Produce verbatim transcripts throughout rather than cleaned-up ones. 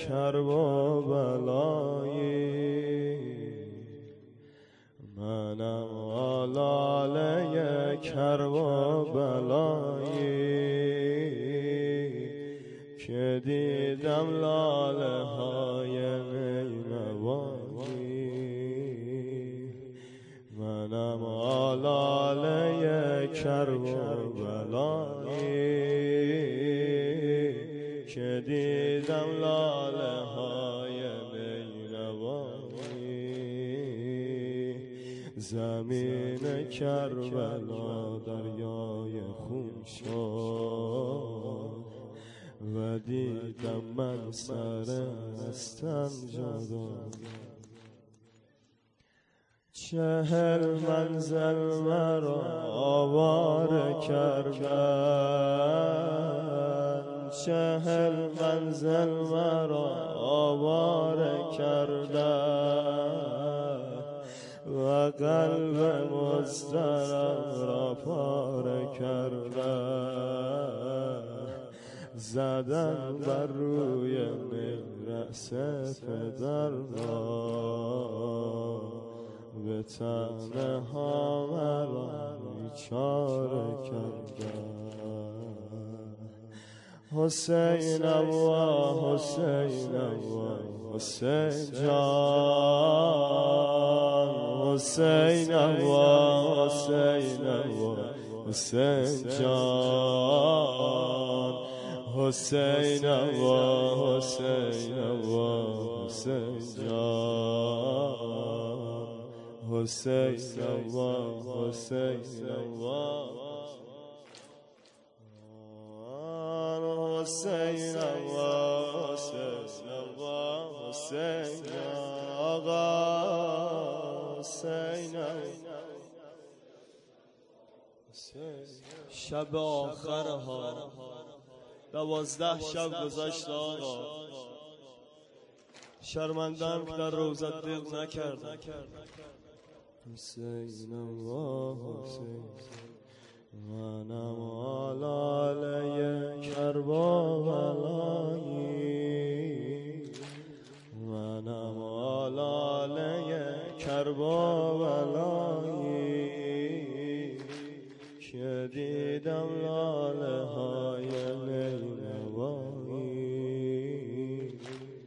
کرب و بلایی، منم آلاله کرب و بلایی که دیدم لاله های نینوایی. منم آلاله کرب و بلایی که دیدم لاله های نینوایی. زمین کربلا دریای خون شد و دیدم من سر از تن جدا. چهل منزل مرا آواره کردن، چهل منزل مرا آواره کردن و قلب مضطرب را پاره کردن. زدن بر روی رأس پدر را، به تنها مرا بیچاره کردن. حسینم و حسینم و حسین جان، حسینم و حسینم و حسین جان، حسینم و حسینم و حسین جان، حسینم و حسینم و حسینم و حسینم و حسین آقا حسینم. شب آخرها دوازده شب گذشت آقا، شرمندم که در روزت دق نکردم. حسینم و حسین، منم آلاله کرب و بلایی، منم آلاله کرب و بلایی که دیدم لاله های نینوایی.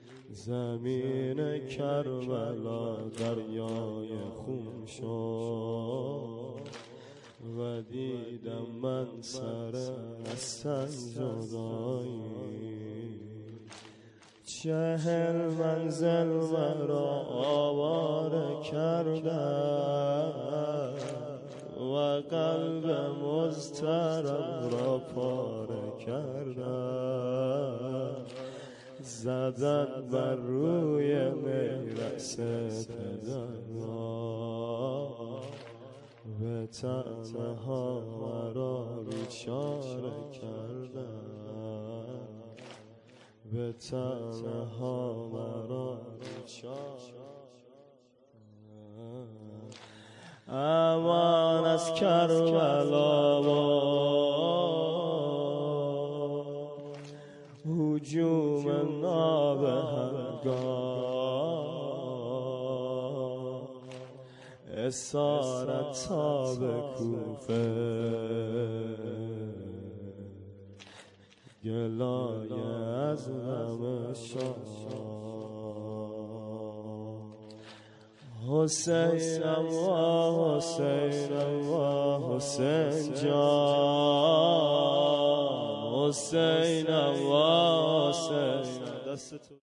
زمین کربلا دریای خون شد و دیدم من سر از تن جدایی. چهل منزل مرا آواره کردن و قلب مضطرب را پاره کردن. زدن بر روی میرس پدر را، به تنها مرا بیچاره کردن، به تنها مرا بیچاره. امان از کربلا و هجوم نابهنگام، اسارت تا به کوفه، گلایه از غم شاه. حسینم و حسینم و حسین جان، حسینم و حسین.